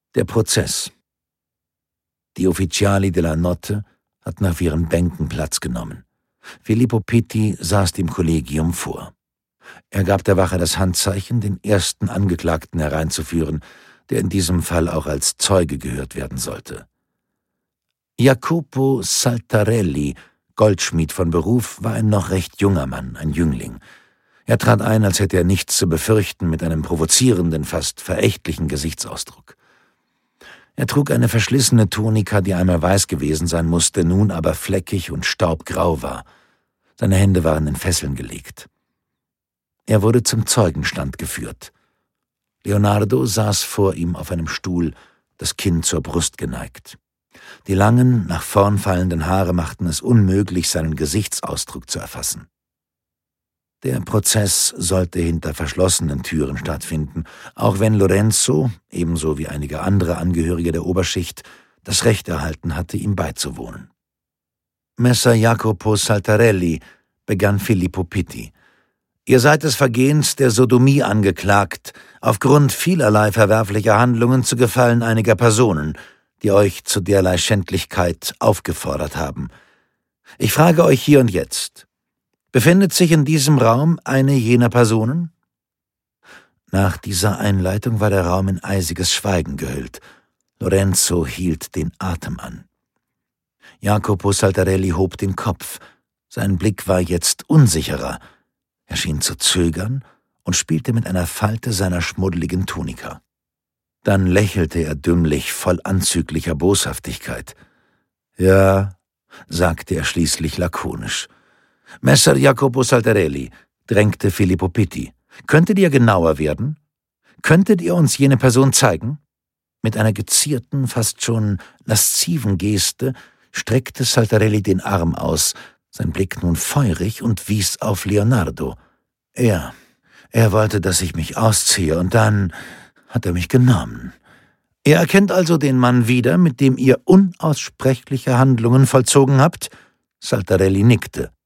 Der Prozess. Die Ufficiali della Notte hatten auf ihren Bänken Platz genommen. Filippo Pitti saß dem Kollegium vor. Er gab der Wache das Handzeichen, den ersten Angeklagten hereinzuführen, der in diesem Fall auch als Zeuge gehört werden sollte. Jacopo Saltarelli, Goldschmied von Beruf, war ein noch recht junger Mann, ein Jüngling. Er trat ein, als hätte er nichts zu befürchten, mit einem provozierenden, fast verächtlichen Gesichtsausdruck. Er trug eine verschlissene Tunika, die einmal weiß gewesen sein musste, nun aber fleckig und staubgrau war. Seine Hände waren in Fesseln gelegt. Er wurde zum Zeugenstand geführt. Leonardo saß vor ihm auf einem Stuhl, das Kinn zur Brust geneigt. Die langen, nach vorn fallenden Haare machten es unmöglich, seinen Gesichtsausdruck zu erfassen. Der Prozess sollte hinter verschlossenen Türen stattfinden, auch wenn Lorenzo, ebenso wie einige andere Angehörige der Oberschicht, das Recht erhalten hatte, ihm beizuwohnen. Messer Jacopo Saltarelli, begann Filippo Pitti. Ihr seid des Vergehens der Sodomie angeklagt, aufgrund vielerlei verwerflicher Handlungen zu Gefallen einiger Personen, die euch zu derlei Schändlichkeit aufgefordert haben. Ich frage euch hier und jetzt: Befindet sich in diesem Raum eine jener Personen? Nach dieser Einleitung war der Raum in eisiges Schweigen gehüllt. Lorenzo hielt den Atem an. Jacopo Saltarelli hob den Kopf. Sein Blick war jetzt unsicherer. Er schien zu zögern und spielte mit einer Falte seiner schmuddeligen Tunika. Dann lächelte er dümmlich, voll anzüglicher Boshaftigkeit. »Ja«, sagte er schließlich lakonisch. »Messer Jacopo Saltarelli«, drängte Filippo Pitti, »könntet ihr genauer werden? Könntet ihr uns jene Person zeigen?« Mit einer gezierten, fast schon lasziven Geste streckte Saltarelli den Arm aus, sein Blick nun feurig, und wies auf Leonardo. Er wollte, dass ich mich ausziehe, und dann hat er mich genommen. Ihr erkennt also den Mann wieder, mit dem ihr unaussprechliche Handlungen vollzogen habt? Saltarelli nickte.